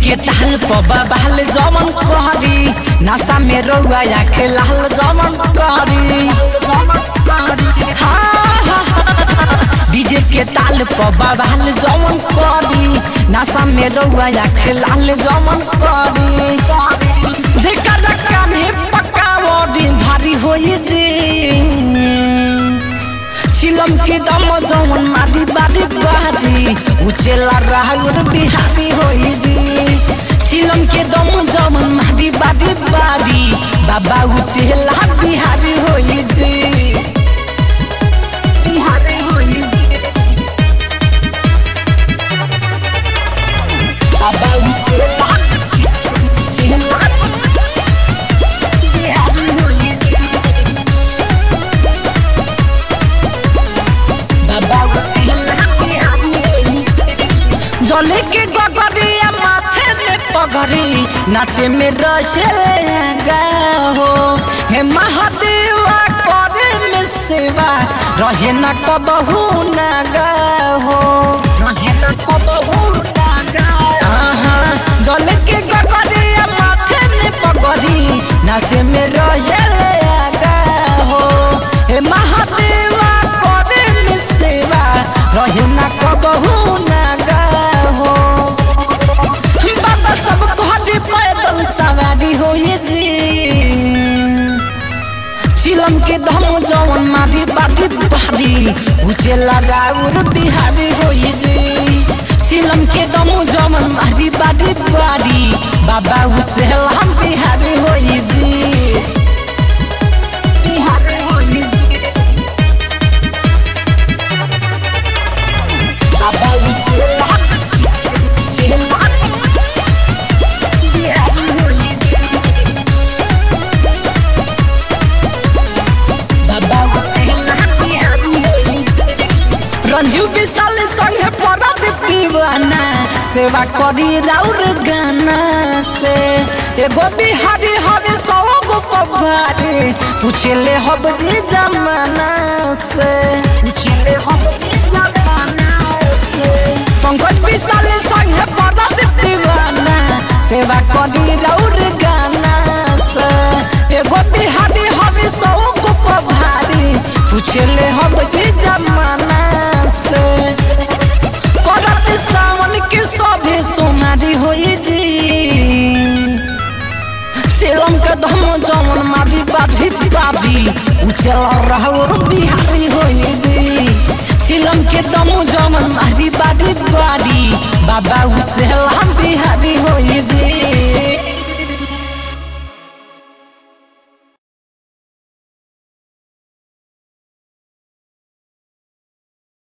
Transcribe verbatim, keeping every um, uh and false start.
के ताल पबा बहल जमन कहरी नशा में रउआ आखे लाल जमन कहरी डीजे के ताल पबा बहल जमन कहरी नशा में रउआ आखे लाल जमन कहरी जेकर कान्हे पकावड़ी भारी होई जी चिलम के दम जवन मारी बारी बारी उचेला राहुल बिहारी होई जी चिलम के दम जवन मारी बारी बारी बाबा उचेला बिहारी होई जी बिहारी होई बाबा उचेला उचेला जले के गगरिया माथे में पगड़ी नाचे में रसेगा हो हे महादेवा करे में सेवा रहे न कबहू नागा हो रहे न कबहू नागा जले के गगरिया माथे में पगड़ी नाचे में रसेगा हो हे महादेवा करे में सेवा रहे न कबहू नागा बाबा सब घाटे पैदल सवारी होई जी चिलम के दम जवन मारी बारी बारी उचेला राउर बिहारी होई जी चिलम के दम जवन मारी बारी बारी बाबा उचेला बिहारी होई जी बिहारी होई बाबा उचेला उचेला रंजू विशाल संग परद दीवाना सेवा करी राउर गाना से एगो बिहारी हवे सौ गो पवारे पूछले हब जी जमाना से पूछले हब जी जमाना से पंकज विशाल संग परद दीवाना सेवा करी राउर गाना से एगो बिहारी हवे सौ गो पवारे पूछले हब जी जमाना करत सावन के सभे सोनारी होई जी चिलम के दम जमन मारी बारी बारी उचला राहुल बिहारी होई जी चिलम के दम जमन मारी बारी बारी बाबा उचला बिहारी होई